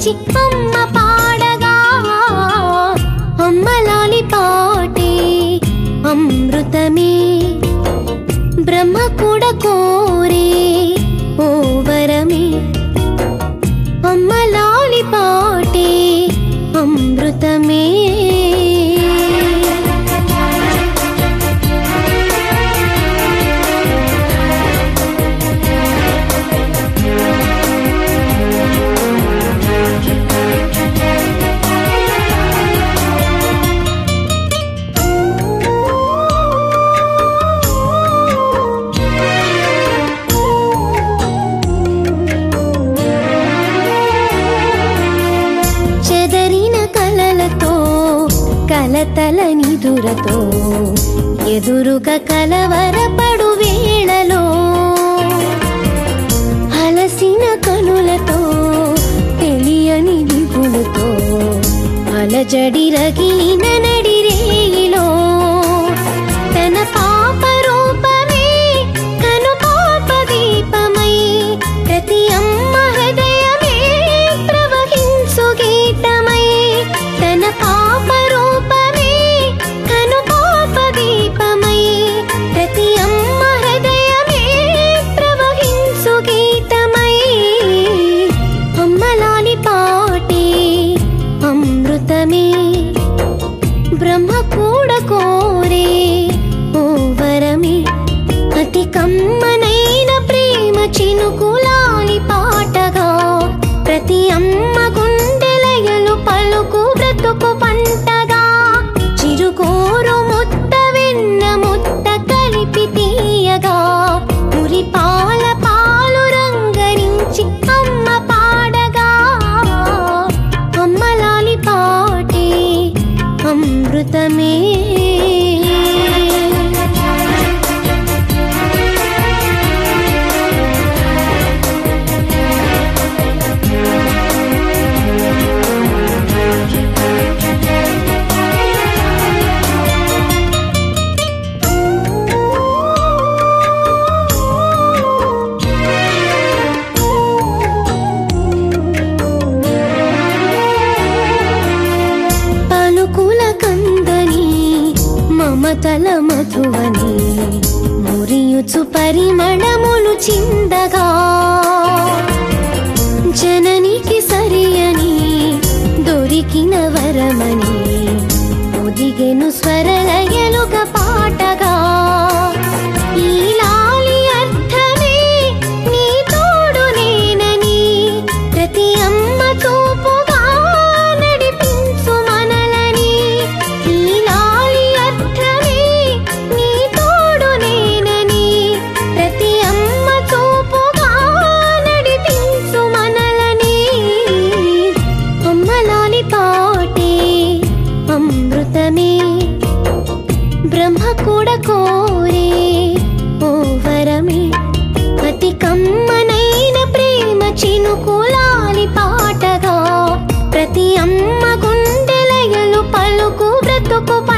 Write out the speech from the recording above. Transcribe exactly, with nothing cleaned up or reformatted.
నుంచి అమ్మ పాడగా అమ్మ లాలి పాటే అమృతమే బ్రహ్మ కూడా కోరే ఓ వరమే అమ్మ లాలి పాటే అమృతమే కలతల నిదురతో ఎదురుగా కలవరపడు వేళలో అలసిన కనులతో తెలియని దిగులుతో అలజడి రగిలిన నడిరేయిలో తన పాప రూపమే కను పాప దీపమై ప్రతి అమ్మ హృదయమే ప్రవహించు గీతమై తన పాప బ్రహ్మ కూడా కోరే ఓ వరమే అతి కమ్మనైన ప్రేమ చినుకులాలి పాటగా ప్రతి అమ్మ గుండెలయలు పలుకు బ్రతుకు పంటగా చిరుకోరు ముత్త వెన్న ముత్త కలిపి తీయగా మురి పాల పాలు రంగరించి అమ్మ పాడగా అమ్మ లాలి పాటే అమృతమే మమతల మధువని మురియుచు పరిమళములు చిందగా జననికి సరియని దొరికిన వరమని ఒదిగెను స్వరలయలుగా పాటగా ఈ లాలి అర్థమే నీ తోడు నేనని ప్రతి అమ్మ చూపుగా నడిపించు మనలని ఈ లాలి అర్థమే నీ తోడు నేనని ప్రతి అమ్మ చూపుగా నడిపించు మనలని అమ్మ లాలి పాటే అమృతమే బ్రహ్మ కూడా కోరే ఓ వరమే అతి కమ్మనైన ప్రేమ చినుకులాలి పాటగా ప్రతి అమ్మ గుండెలయలు పలుకు బ్రతుకు